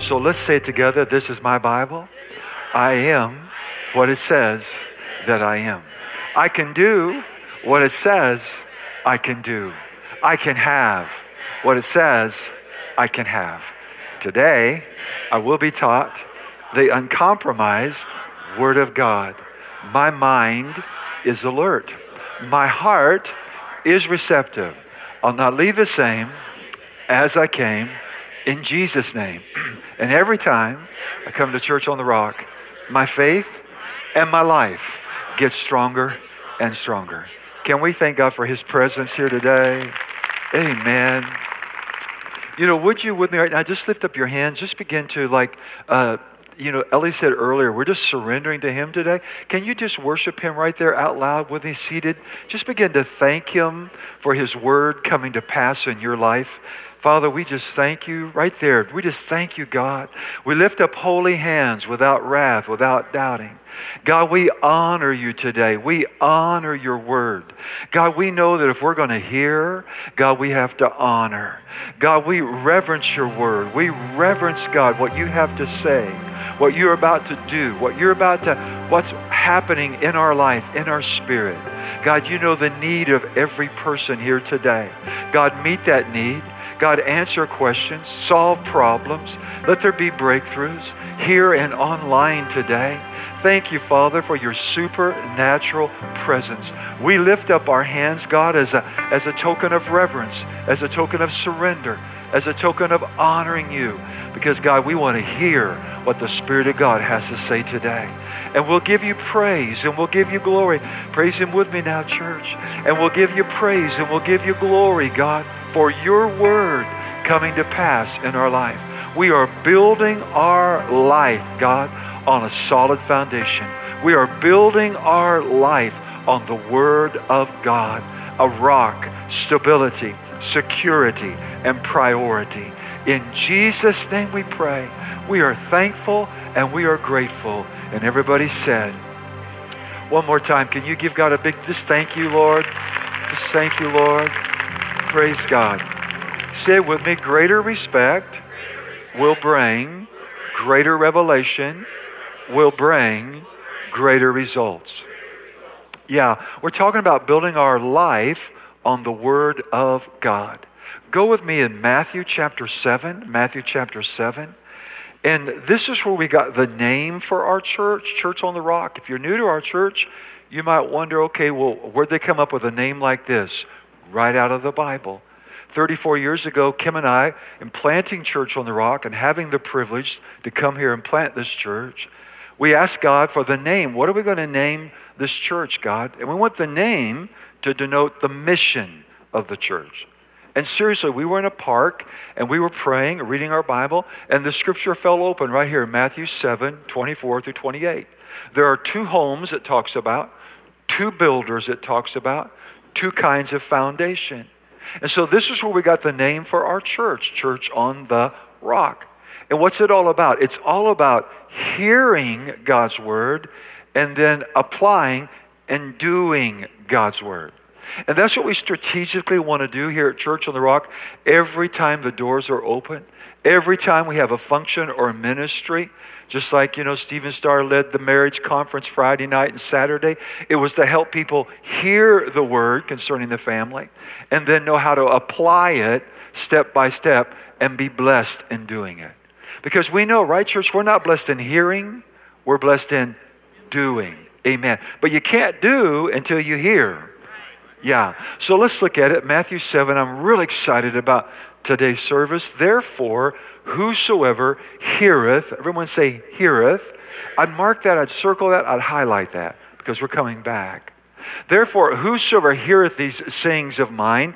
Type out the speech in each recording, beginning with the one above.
So let's say it together. This is my Bible. I am what it says that I am. I can do what it says I can do. I can have what it says I can have. Today, I will be taught the uncompromised Word of God. My mind is alert. My heart is receptive. I'll not leave the same as I came, in Jesus' name. And every time I come to Church on the Rock, my faith and my life gets stronger and stronger. Can we thank God for His presence here today? Amen. Would you with me right now, just lift up your hands, just begin to Ellie said earlier, we're just surrendering to Him today. Can you just worship Him right there out loud with me seated? Just begin to thank Him for His Word coming to pass in your life. Father, we just thank you right there. We just thank you, God. We lift up holy hands without wrath, without doubting. God, we honor you today. We honor your word. God, we know that if we're going to hear, God, we have to honor. God, we reverence your word. We reverence, God, what you have to say, what you're about to do, what's happening in our life, in our spirit. God, you know the need of every person here today. God, meet that need. God, answer questions, solve problems. Let there be breakthroughs here and online today. Thank you, Father, for your supernatural presence. We lift up our hands, God, as a token of reverence, as a token of surrender, as a token of honoring you. Because, God, we want to hear what the Spirit of God has to say today. And we'll give you praise and we'll give you glory. Praise Him with me now, church. And we'll give you praise and we'll give you glory, God, for your word coming to pass in our life. We are building our life, God, on a solid foundation. We are building our life on the Word of God, a rock, stability, security, and priority. In Jesus' name we pray. We are thankful and we are grateful. And everybody said, one more time, can you give God a big, just thank you, Lord. Just thank you, Lord. Praise God. Say it with me, greater respect will bring greater revelation, will bring greater results. Yeah, we're talking about building our life on the Word of God. Go with me in Matthew chapter 7. And this is where we got the name for our church, Church on the Rock. If you're new to our church, you might wonder, okay, well, where'd they come up with a name like this? Right out of the Bible. 34 years ago, Kim and I, in planting Church on the Rock and having the privilege to come here and plant this church, we asked God for the name. What are we going to name this church, God? And we want the name to denote the mission of the church. And seriously, we were in a park and we were praying, reading our Bible, and the scripture fell open right here in Matthew 7, 24 through 28. There are two homes it talks about, two builders it talks about, two kinds of foundation. And so this is where we got the name for our church, Church on the Rock. And what's it all about? It's all about hearing God's word and then applying and doing God's word. And that's what we strategically want to do here at Church on the Rock. Every time the doors are open, every time we have a function or a ministry, just like, Stephen Starr led the marriage conference Friday night and Saturday. It was to help people hear the word concerning the family and then know how to apply it step by step and be blessed in doing it. Because we know, right, church, we're not blessed in hearing, we're blessed in doing. Amen. But you can't do until you hear. Yeah. So let's look at it. Matthew 7. I'm really excited about today's service. Therefore, whosoever heareth, everyone say heareth. I'd mark that, I'd circle that, I'd highlight that because we're coming back. Therefore, whosoever heareth these sayings of mine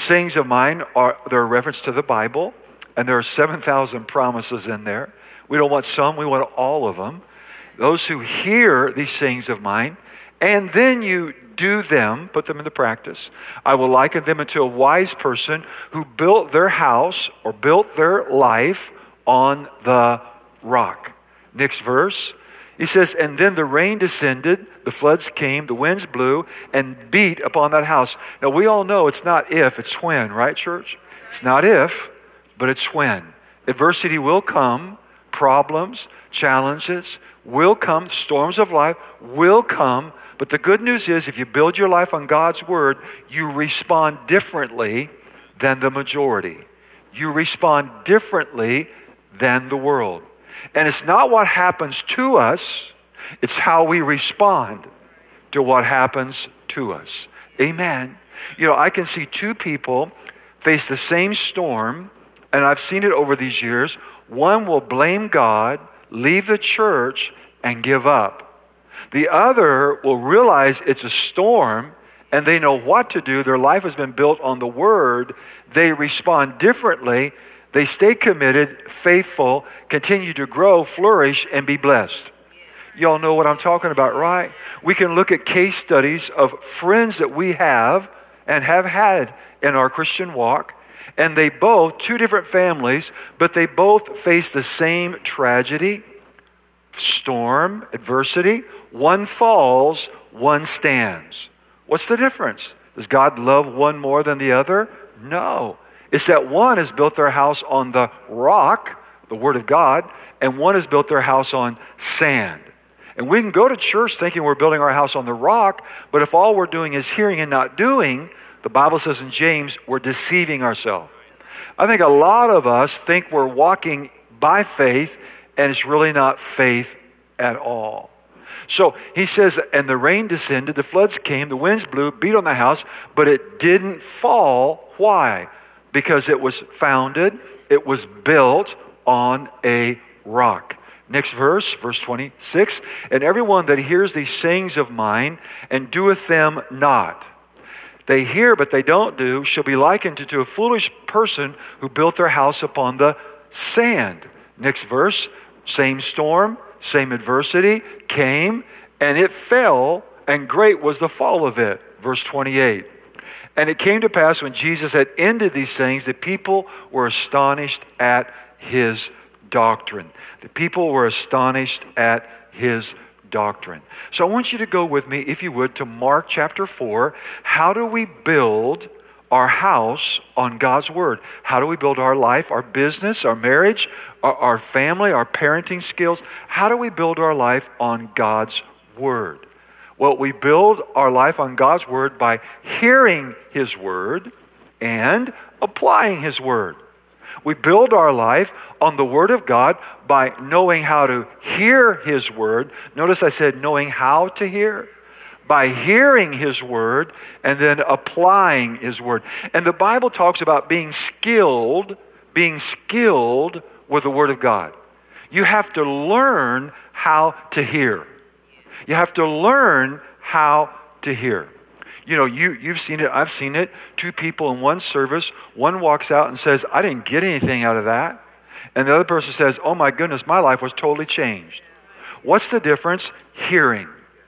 are, they're a reference to the Bible, and there are 7,000 promises in there. We don't want some, we want all of them. Those who hear these sayings of mine, and then you do them, put them into practice. I will liken them unto a wise person who built their house or built their life on the rock. Next verse, he says, and then the rain descended, the floods came, the winds blew and beat upon that house. Now we all know it's not if, it's when, right, church? It's not if, but it's when. Adversity will come problems, challenges will come, storms of life will come. But the good news is if you build your life on God's word, you respond differently than the majority. You respond differently than the world. And it's not what happens to us, it's how we respond to what happens to us. Amen. You know, I can see two people face the same storm, and I've seen it over these years. One will blame God, leave the church, and give up. The other will realize it's a storm, and they know what to do. Their life has been built on the word. They respond differently. They stay committed, faithful, continue to grow, flourish, and be blessed. Y'all know what I'm talking about, right? We can look at case studies of friends that we have and have had in our Christian walk, and they both, two different families, but they both face the same tragedy, storm, adversity. One falls, one stands. What's the difference? Does God love one more than the other? No. It's that one has built their house on the rock, the Word of God, and one has built their house on sand. And we can go to church thinking we're building our house on the rock, but if all we're doing is hearing and not doing, the Bible says in James, we're deceiving ourselves. I think a lot of us think we're walking by faith, and it's really not faith at all. So he says, and the rain descended, the floods came, the winds blew, beat on the house, but it didn't fall. Why? Because it was founded, it was built on a rock. Next verse, verse 26, and everyone that hears these sayings of mine and doeth them not, they hear but they don't do, shall be likened to a foolish person who built their house upon the sand. Next verse, same storm, same adversity came, and it fell, and great was the fall of it. Verse 28. And it came to pass when Jesus had ended these things, the people were astonished at his doctrine. The people were astonished at his doctrine. So I want you to go with me, if you would, to Mark chapter 4. How do we build our house on God's word? How do we build our life, our business, our marriage, our family, our parenting skills? How do we build our life on God's word? Well, we build our life on God's word by hearing his word and applying his word. We build our life on the word of God by knowing how to hear his word. Notice I said knowing how to hear. By hearing his word and then applying his word. And the Bible talks about being skilled with the word of God. You have to learn how to hear. You have to learn how to hear. You know, you've seen it, I've seen it. Two people in one service, one walks out and says, I didn't get anything out of that. And the other person says, oh my goodness, my life was totally changed. What's the difference? Hearing.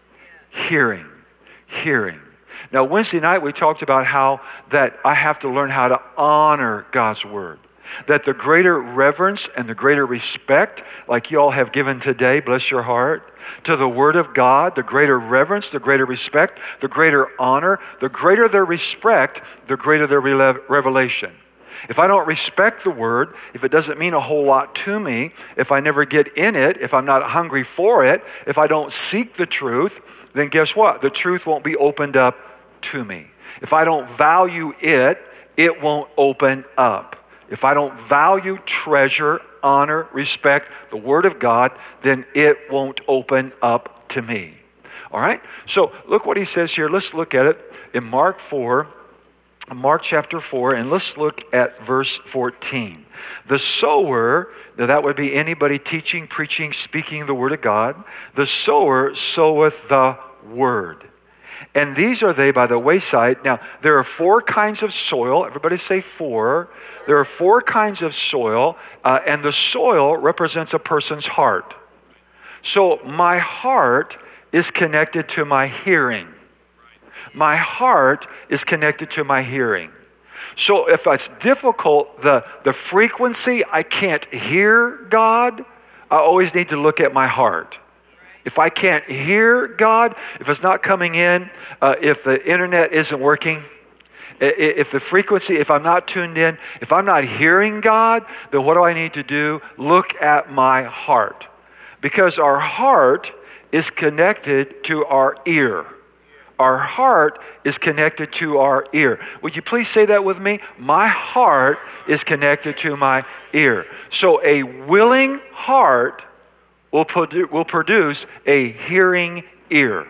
Now, Wednesday night we talked about how that I have to learn how to honor God's word. That the greater reverence and the greater respect, like you all have given today, bless your heart, to the word of God, the greater reverence, the greater respect, the greater honor, the greater their respect, the greater their revelation. If I don't respect the word, if it doesn't mean a whole lot to me, if I never get in it, if I'm not hungry for it, if I don't seek the truth, then guess what? The truth won't be opened up to me. If I don't value it, it won't open up. If I don't value, treasure, honor, respect the word of God, then it won't open up to me. All right? So look what he says here. Let's look at it in Mark chapter 4, and let's look at verse 14. The sower, now that would be anybody teaching, preaching, speaking the word of God. The sower soweth the word. And these are they by the wayside. Now, there are 4 kinds of soil. Everybody say 4. There are 4 kinds of soil, and the soil represents a person's heart. So my heart is connected to my hearing. My heart is connected to my hearing. So if it's difficult, the frequency, I can't hear God, I always need to look at my heart. If I can't hear God, if it's not coming in, if the internet isn't working, If the frequency, if I'm not tuned in, if I'm not hearing God, then what do I need to do? Look at my heart. Because our heart is connected to our ear. Our heart is connected to our ear. Would you please say that with me? My heart is connected to my ear. So a willing heart will produce a hearing ear.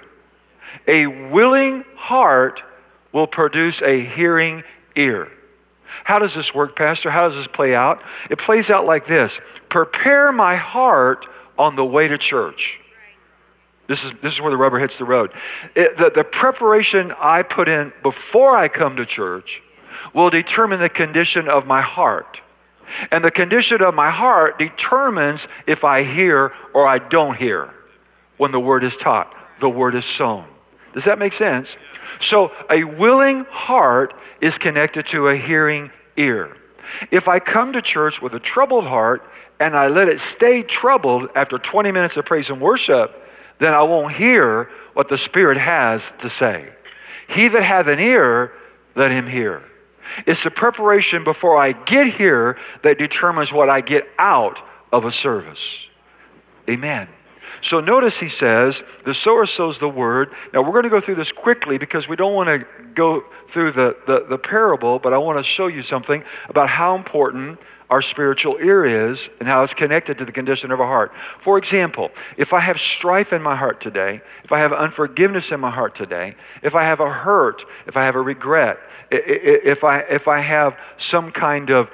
A willing heart will produce a hearing ear. How does this work, Pastor? How does this play out? It plays out like this. Prepare my heart on the way to church. This is where the rubber hits the road. The preparation I put in before I come to church will determine the condition of my heart. And the condition of my heart determines if I hear or I don't hear when the word is taught, the word is sown. Does that make sense? So a willing heart is connected to a hearing ear. If I come to church with a troubled heart and I let it stay troubled after 20 minutes of praise and worship, then I won't hear what the Spirit has to say. He that hath an ear, let him hear. It's the preparation before I get here that determines what I get out of a service. Amen. So notice he says, the sower sows the word. Now we're going to go through this quickly because we don't want to go through the parable, but I want to show you something about how important our spiritual ear is and how it's connected to the condition of our heart. For example, if I have strife in my heart today, if I have unforgiveness in my heart today, if I have a hurt, if I have a regret, if I have some kind of,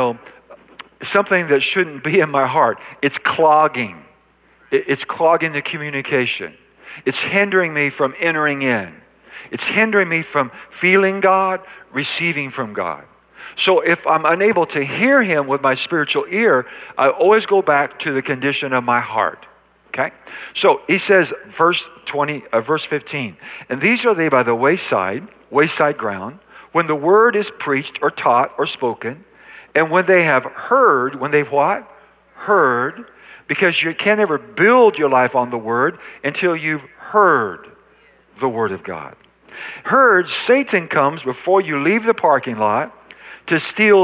something that shouldn't be in my heart, it's clogging. It's clogging the communication. It's hindering me from entering in. It's hindering me from feeling God, receiving from God. So if I'm unable to hear him with my spiritual ear, I always go back to the condition of my heart. Okay? So he says, verse 15, and these are they by the wayside ground, when the word is preached or taught or spoken, and when they have heard, when they've what? Heard, because you can't ever build your life on the word until you've heard the word of God. Heard, Satan comes before you leave the parking lot to steal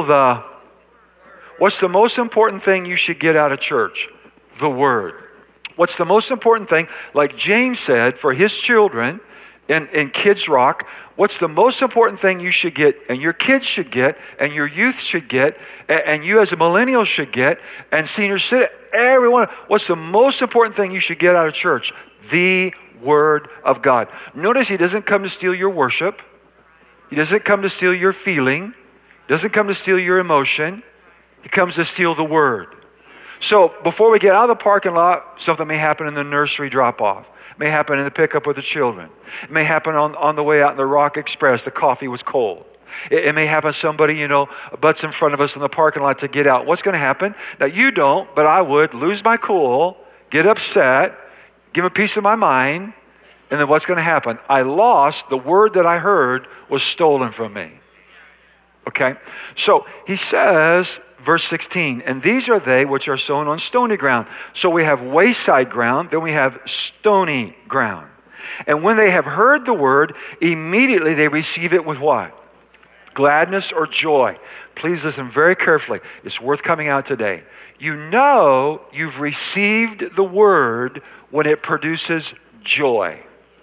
what's the most important thing you should get out of church? The word. What's the most important thing? Like James said, for his children in Kids Rock, what's the most important thing you should get, and your kids should get, and your youth should get, and you as a millennial should get, and senior citizen, everyone, what's the most important thing you should get out of church? The Word of God. Notice he doesn't come to steal your worship. He doesn't come to steal your feeling. He doesn't come to steal your emotion. He comes to steal the Word. So before we get out of the parking lot, something may happen in the nursery drop-off. It may happen in the pickup with the children. It may happen on the way out in the Rock Express. The coffee was cold. It may happen somebody, butts in front of us in the parking lot to get out. What's going to happen? Now, you don't, but I would lose my cool, get upset, give a piece of my mind, and then what's going to happen? I lost the word that I heard was stolen from me. Okay? So he says, verse 16, and these are they which are sown on stony ground. So we have wayside ground, then we have stony ground. And when they have heard the word, immediately they receive it with what? Gladness or joy. Please listen very carefully. It's worth coming out today. You know you've received the word when it produces joy.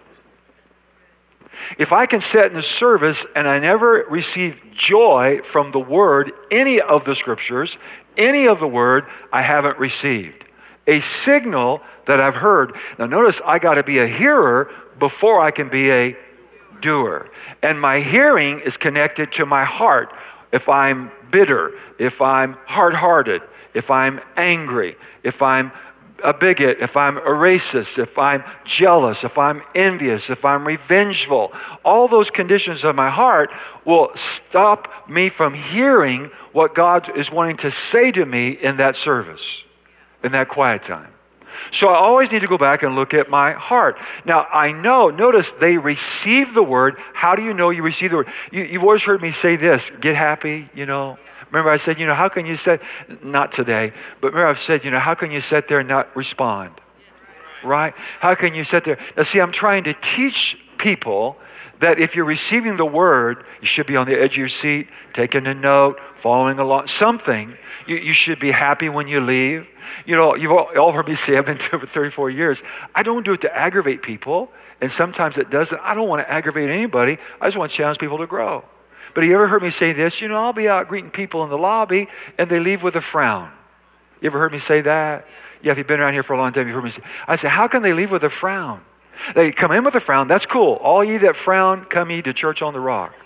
If I can sit in a service and I never receive joy from the word, any of the scriptures, any of the word, I haven't received. A signal that I've heard. Now notice, I got to be a hearer before I can be a doer. And my hearing is connected to my heart. If I'm bitter, if I'm hard-hearted, if I'm angry, if I'm a bigot, if I'm a racist, if I'm jealous, if I'm envious, if I'm revengeful, all those conditions of my heart will stop me from hearing what God is wanting to say to me in that service, in that quiet time. So I always need to go back and look at my heart. Now, I know, notice they receive the word. How do you know you receive the word? You've always heard me say this, get happy, Remember I said, how can you sit, not today, but remember I've said, how can you sit there and not respond? Right? How can you sit there? Now see, I'm trying to teach people that if you're receiving the word, you should be on the edge of your seat, taking a note, following along, something. You should be happy when you leave. You know, you've all heard me say, I've been doing it for 34 years. I don't do it to aggravate people, and sometimes it doesn't. I don't want to aggravate anybody. I just want to challenge people to grow. But have you ever heard me say this? You know, I'll be out greeting people in the lobby, and they leave with a frown. You ever heard me say that? Yeah, if you've been around here for a long time, you've heard me say, I say, how can they leave with a frown? They come in with a frown, that's cool. All ye that frown, come ye to Church on the Rock.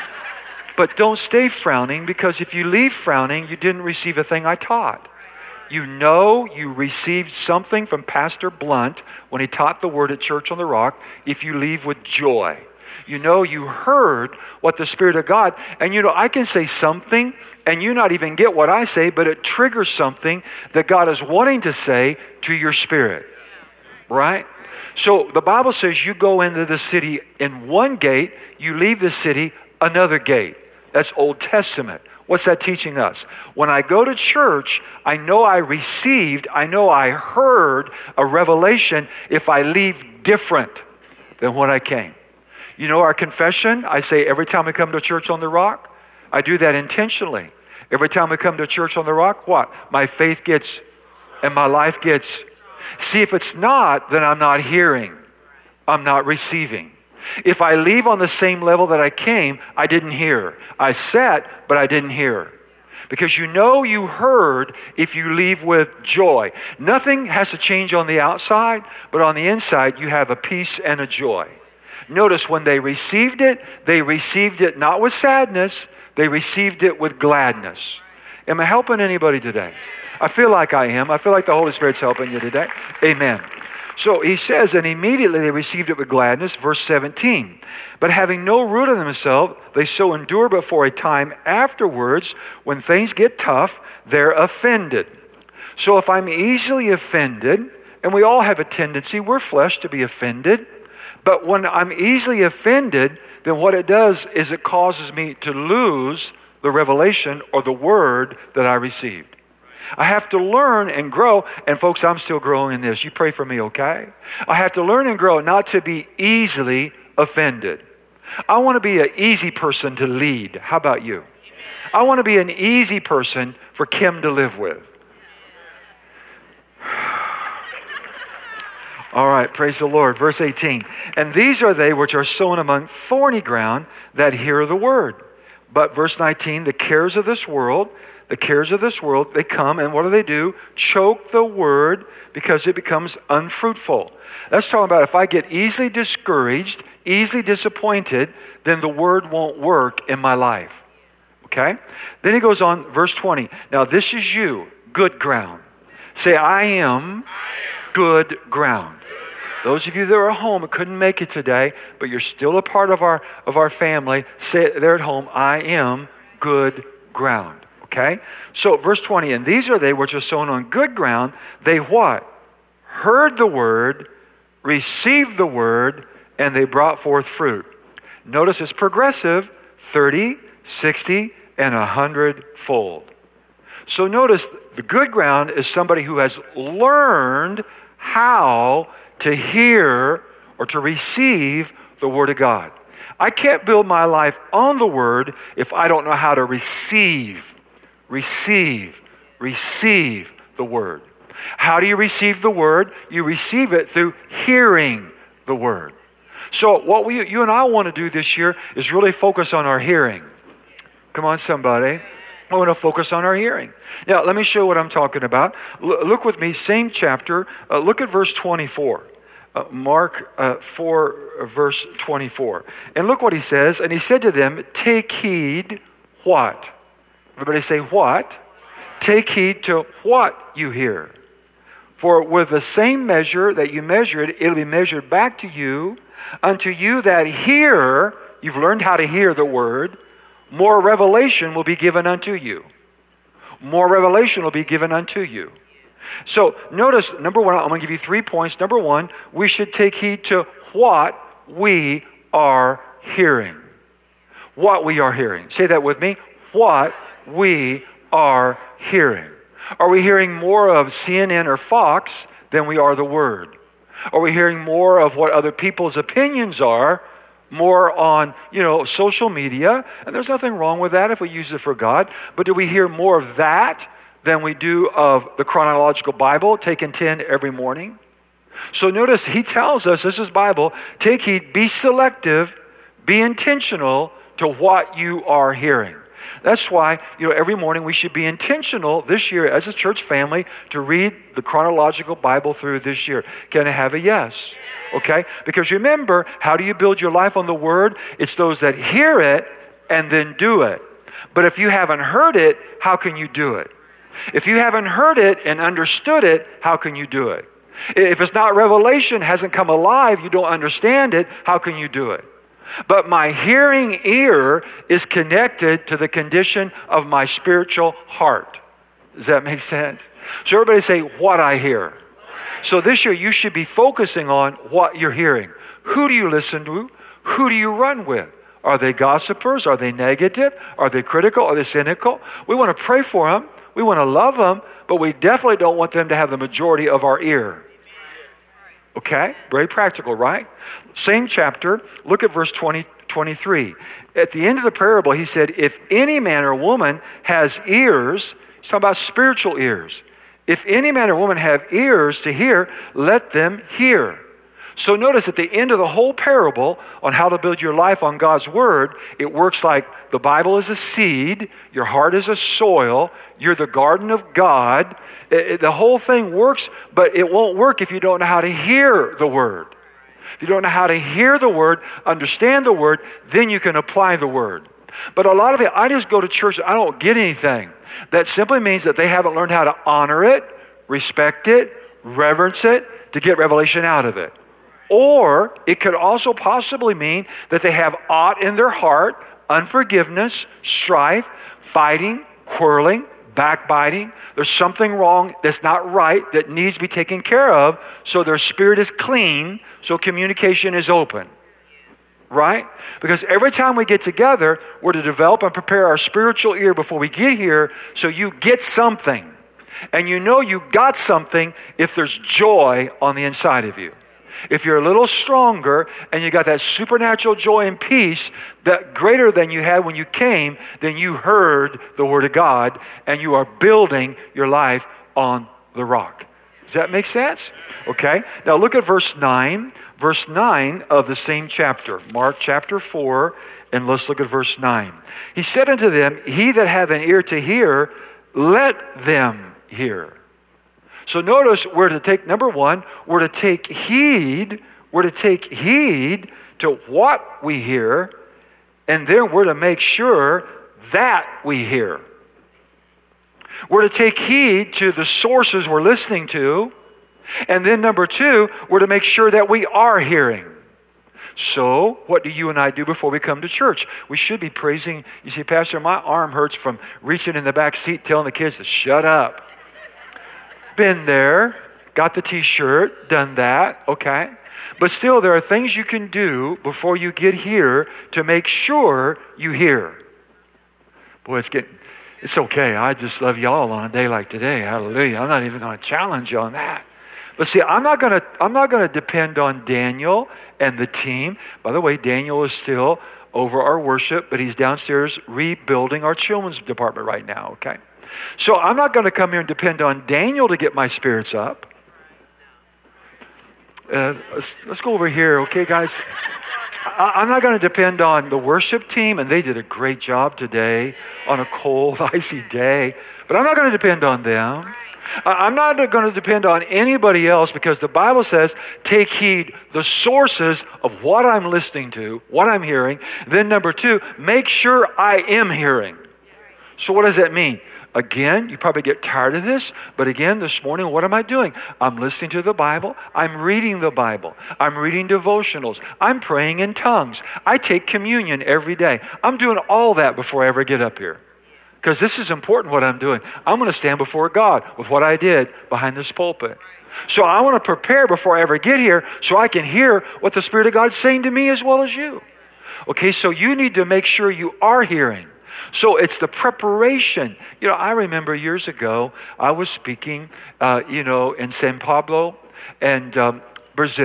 But don't stay frowning, because if you leave frowning, you didn't receive a thing I taught. You know you received something from Pastor Blunt when he taught the word at Church on the Rock if you leave with joy. You know you heard what the Spirit of God, and you know I can say something and you not even get what I say, but it triggers something that God is wanting to say to your spirit. Right? So the Bible says you go into the city in one gate, you leave the city another gate. That's Old Testament. What's that teaching us? When I go to church, I know I received, I know I heard a revelation if I leave different than when I came. You know our confession, I say every time we come to Church on the Rock, I do that intentionally. Every time we come to Church on the Rock, what? My faith gets, and my life gets. See, if it's not, then I'm not hearing. I'm not receiving. If I leave on the same level that I came, I didn't hear. I sat, but I didn't hear. Because you know you heard if you leave with joy. Nothing has to change on the outside, but on the inside you have a peace and a joy. Notice when they received it not with sadness, they received it with gladness. Am I helping anybody today? I feel like I am. I feel like the Holy Spirit's helping you today. Amen. So he says, and immediately they received it with gladness, verse 17. But having no root in themselves, they so endure but for a time. Afterwards, when things get tough, they're offended. So if I'm easily offended, and we all have a tendency, we're flesh, to be offended. But when I'm easily offended, then what it does is it causes me to lose the revelation or the word that I received. I have to learn and grow, and folks, I'm still growing in this. You pray for me, okay? I have to learn and grow not to be easily offended. I want to be an easy person to lead. How about you? I want to be an easy person for Kim to live with. All right, praise the Lord. Verse 18. And these are they which are sown among thorny ground that hear the word. But verse 19, the cares of this world, they come, and what do? Choke the word because it becomes unfruitful. That's talking about if I get easily discouraged, easily disappointed, then the word won't work in my life. Okay? Then he goes on, verse 20. Now this is you, good ground. Say, I am good ground. Those of you that are at home and couldn't make it today, but you're still a part of our family, say it there at home, I am good ground. Okay? So verse 20, and these are they which are sown on good ground. They what? Heard the word, received the word, and they brought forth fruit. Notice it's progressive, 30, 60, and 100-fold. So notice the good ground is somebody who has learned how to hear or to receive the word of God. I can't build my life on the word if I don't know how to receive the word. How do you receive the word? You receive it through hearing the word. So what you and I want to do this year is really focus on our hearing. Come on, somebody. I want to focus on our hearing. Now, let me show you what I'm talking about. Look with me, same chapter. Look at verse 24. Mark 4, verse 24. And look what he says. And he said to them, take heed what? Everybody say what? Take heed to what you hear. For with the same measure that you measure it, it'll be measured back to you. Unto you that hear, you've learned how to hear the word, more revelation will be given unto you. More revelation will be given unto you. So notice, number one, I'm going to give you 3 points. Number one, we should take heed to what we are hearing. What we are hearing. Say that with me. What we are hearing. Are we hearing more of CNN or Fox than we are the Word? Are we hearing more of what other people's opinions are more on, social media? And there's nothing wrong with that if we use it for God. But do we hear more of that than we do of the chronological Bible, taking 10 every morning? So notice he tells us, this is Bible, take heed, be selective, be intentional to what you are hearing. That's why, every morning we should be intentional this year as a church family to read the chronological Bible through this year. Can I have a yes? Okay? Because remember, how do you build your life on the Word? It's those that hear it and then do it. But if you haven't heard it, how can you do it? If you haven't heard it and understood it, how can you do it? If it's not revelation, hasn't come alive, you don't understand it, how can you do it? But my hearing ear is connected to the condition of my spiritual heart. Does that make sense? So everybody say, what I hear. So this year you should be focusing on what you're hearing. Who do you listen to? Who do you run with? Are they gossipers? Are they negative? Are they critical? Are they cynical? We want to pray for them. We want to love them, but we definitely don't want them to have the majority of our ear. Okay? Very practical, right? Same chapter. Look at verse 23. At the end of the parable, he said, if any man or woman has ears, he's talking about spiritual ears. If any man or woman have ears to hear, let them hear. So notice at the end of the whole parable on how to build your life on God's Word, it works like the Bible is a seed, your heart is a soil, you're the garden of God. The whole thing works, but it won't work if you don't know how to hear the Word. If you don't know how to hear the Word, understand the Word, then you can apply the Word. But a lot of it, I just go to church, I don't get anything. That simply means that they haven't learned how to honor it, respect it, reverence it, to get revelation out of it. Or it could also possibly mean that they have aught in their heart, unforgiveness, strife, fighting, quarreling, backbiting. There's something wrong that's not right that needs to be taken care of so their spirit is clean, so communication is open. Right? Because every time we get together, we're to develop and prepare our spiritual ear before we get here so you get something. And you know you got something if there's joy on the inside of you. If you're a little stronger and you got that supernatural joy and peace that greater than you had when you came, then you heard the Word of God and you are building your life on the rock. Does that make sense? Okay. Now look at verse 9. Verse 9 of the same chapter, Mark chapter 4, and let's look at verse 9. He said unto them, he that hath an ear to hear, let them hear. So notice we're to take, number one, we're to take heed to what we hear, and then we're to make sure that we hear. We're to take heed to the sources we're listening to, and then number two, we're to make sure that we are hearing. So what do you and I do before we come to church? We should be praising. You see, Pastor, my arm hurts from reaching in the back seat telling the kids to shut up. Been there, got the t-shirt, done that, okay? But still, there are things you can do before you get here to make sure you hear. Boy, it's okay. I just love y'all on a day like today. Hallelujah. I'm not even going to challenge you on that. But see, I'm not going to depend on Daniel and the team. By the way, Daniel is still over our worship, but he's downstairs rebuilding our children's department right now, okay? So I'm not going to come here and depend on Daniel to get my spirits up. Let's go over here, okay, guys? I'm not going to depend on the worship team, and they did a great job today on a cold, icy day. But I'm not going to depend on them. I'm not going to depend on anybody else because the Bible says, take heed the sources of what I'm listening to, what I'm hearing. Then number two, make sure I am hearing. So what does that mean? Again, you probably get tired of this, but again, this morning, what am I doing? I'm listening to the Bible. I'm reading the Bible. I'm reading devotionals. I'm praying in tongues. I take communion every day. I'm doing all that before I ever get up here. Because this is important what I'm doing. I'm going to stand before God with what I did behind this pulpit. So I want to prepare before I ever get here so I can hear what the Spirit of God's saying to me as well as you. Okay, so you need to make sure you are hearing. So it's the preparation. You know, I remember years ago, I was speaking, in São Paulo and Brazil,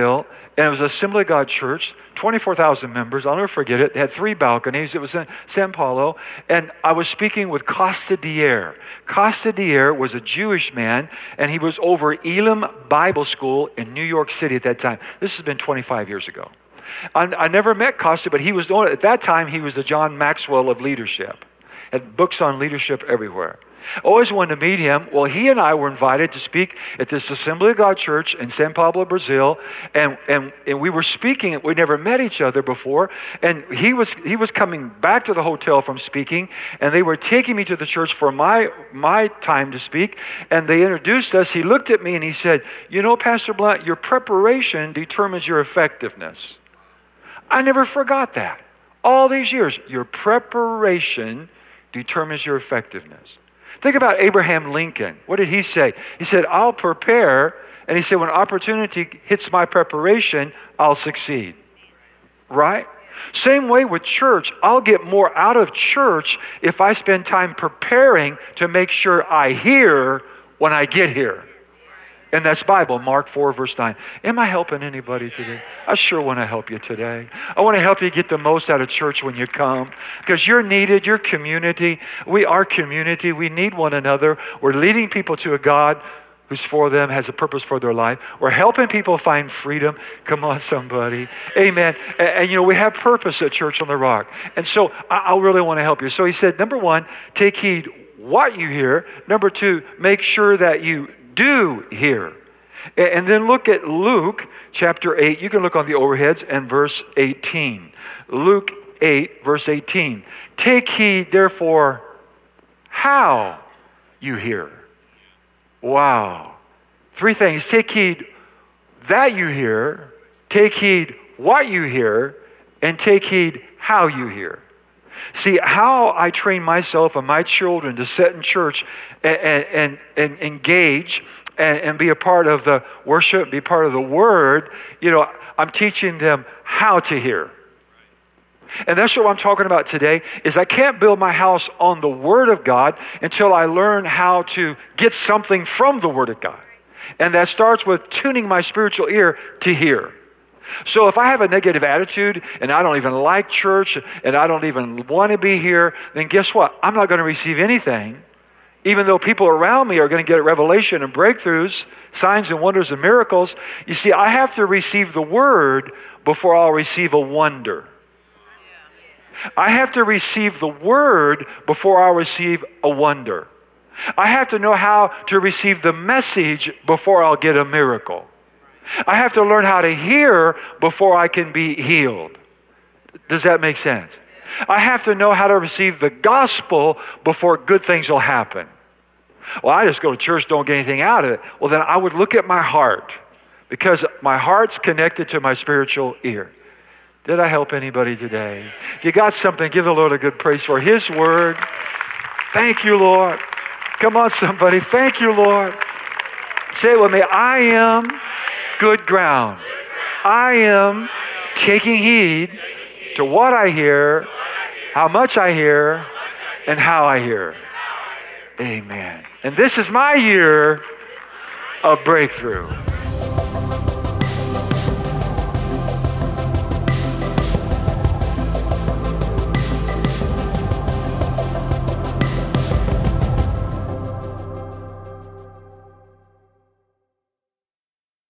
and it was Assembly of God Church, 24,000 members. I'll never forget it. They had 3 balconies. It was in San Paulo, and I was speaking with Costa Dier. Costa Dier was a Jewish man, and he was over Elam Bible School in New York City at that time. This has been 25 years ago. I never met Costa, but he was, at that time, he was the John Maxwell of leadership. Had books on leadership everywhere. Always wanted to meet him. Well, he and I were invited to speak at this Assembly of God Church in São Paulo, Brazil, and we were speaking. We never met each other before, and he was coming back to the hotel from speaking, and they were taking me to the church for my time to speak, and they introduced us. He looked at me and he said, "You know, Pastor Blunt, your preparation determines your effectiveness." I never forgot that. All these years, your preparation determines your effectiveness. Think about Abraham Lincoln. What did he say? He said, "I'll prepare," and he said, "when opportunity hits my preparation, I'll succeed." Right? Same way with church. I'll get more out of church if I spend time preparing to make sure I hear when I get here. And that's Bible, Mark 4, verse 9. Am I helping anybody today? I sure want to help you today. I want to help you get the most out of church when you come, because you're needed, you're community. We are community. We need one another. We're leading people to a God who's for them, has a purpose for their life. We're helping people find freedom. Come on, somebody. Amen. And we have purpose at Church on the Rock. And so I really want to help you. So he said, number 1, take heed what you hear. Number 2, make sure that you do hear. And then look at Luke chapter 8. You can look on the overheads and verse 18. Luke 8, verse 18. Take heed, therefore, how you hear. Wow. 3 things. Take heed that you hear, take heed what you hear, and take heed how you hear. See, how I train myself and my children to sit in church and engage and be a part of the worship, be part of the word, I'm teaching them how to hear. And that's what I'm talking about today, is I can't build my house on the Word of God until I learn how to get something from the Word of God. And that starts with tuning my spiritual ear to hear. So if I have a negative attitude and I don't even like church and I don't even want to be here, then guess what? I'm not going to receive anything, even though people around me are going to get revelation and breakthroughs, signs and wonders and miracles. You see, I have to receive the Word before I'll receive a wonder. I have to receive the Word before I'll receive a wonder. I have to know how to receive the message before I'll get a miracle. I have to learn how to hear before I can be healed. Does that make sense? I have to know how to receive the gospel before good things will happen. Well, I just go to church, don't get anything out of it. Well, then I would look at my heart, because my heart's connected to my spiritual ear. Did I help anybody today? If you got something, give the Lord a good praise for His word. Thank you, Lord. Come on, somebody. Thank you, Lord. Say it with me. I am good ground. I am taking heed to what I hear, how much I hear, and how I hear. Amen. And this is my year of breakthrough.